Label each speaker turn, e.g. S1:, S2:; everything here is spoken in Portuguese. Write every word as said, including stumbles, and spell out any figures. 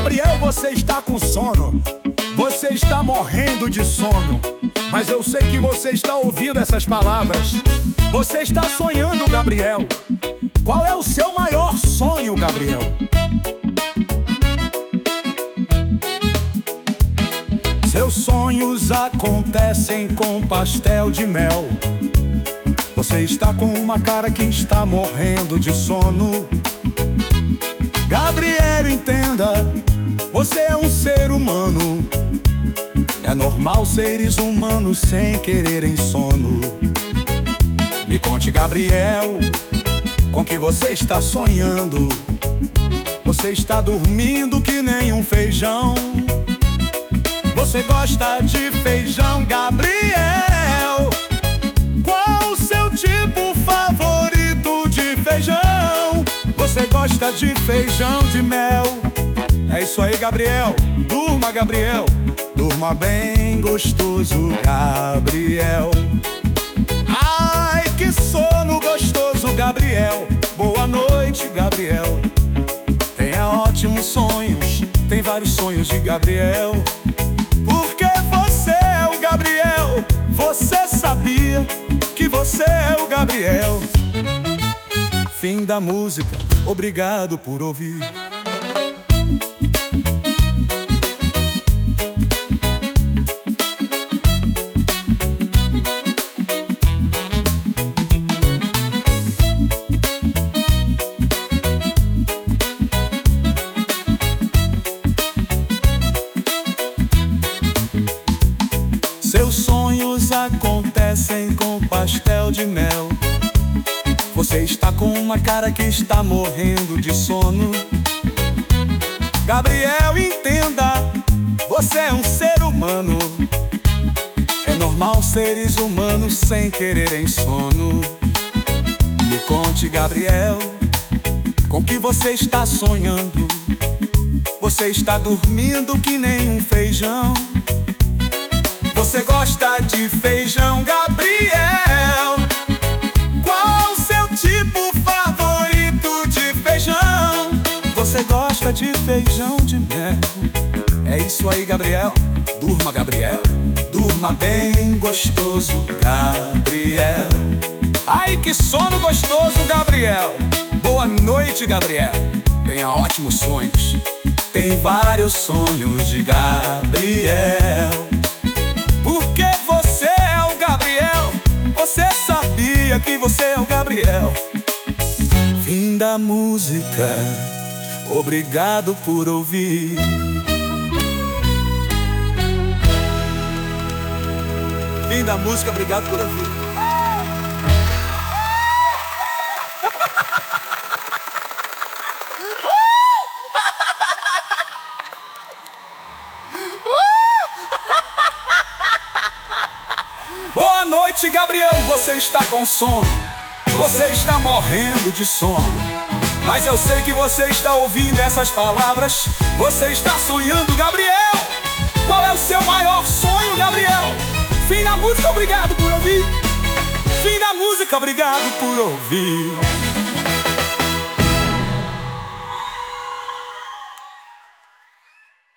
S1: Gabriel, você está com sono. Você está morrendo de sono. Mas eu sei que você está ouvindo essas palavras. Você está sonhando, Gabriel. Qual é o seu maior sonho, Gabriel? Seus sonhos acontecem com pastel de mel. Você está com uma cara que está morrendo de sono. Gabriel, entenda, você é um ser humano. É normal seres humanos sem quererem sono. Me conte, Gabriel, com que você está sonhando. Você está dormindo que nem um feijão. Você gosta de feijão, Gabriel? Qual o seu tipo favorito de feijão? Você gosta de feijão de mel? É isso aí, Gabriel. Durma, Gabriel. Durma bem gostoso, Gabriel. Ai, que sono gostoso, Gabriel. Boa noite, Gabriel. Tenha ótimos sonhos. Tem vários sonhos de Gabriel. Porque você é o Gabriel. Você sabia que você é o Gabriel? Fim da música. Obrigado por ouvir. Seus sonhos acontecem com pastel de mel. Você está com uma cara que está morrendo de sono. Gabriel, entenda, você é um ser humano. É normal seres humanos sem quererem sono. Me conte, Gabriel, com que você está sonhando. Você está dormindo que nem um feijão. Você gosta de feijão, Gabriel? Qual o seu tipo favorito de feijão? Você gosta de feijão de mel? É isso aí, Gabriel. Durma, Gabriel. Durma bem gostoso, Gabriel. Ai, que sono gostoso, Gabriel. Boa noite, Gabriel. Tenha ótimos sonhos. Tem vários sonhos de Gabriel. Porque você é o Gabriel. Você sabia que você é o Gabriel? Fim da música. Obrigado por ouvir. Fim da música, obrigado por ouvir. Boa noite, Gabriel, você está com sono. Você está morrendo de sono. Mas eu sei que você está ouvindo essas palavras. Você está sonhando, Gabriel. Qual é o seu maior sonho, Gabriel? Fim da música, obrigado por ouvir. Fim da música, obrigado por ouvir.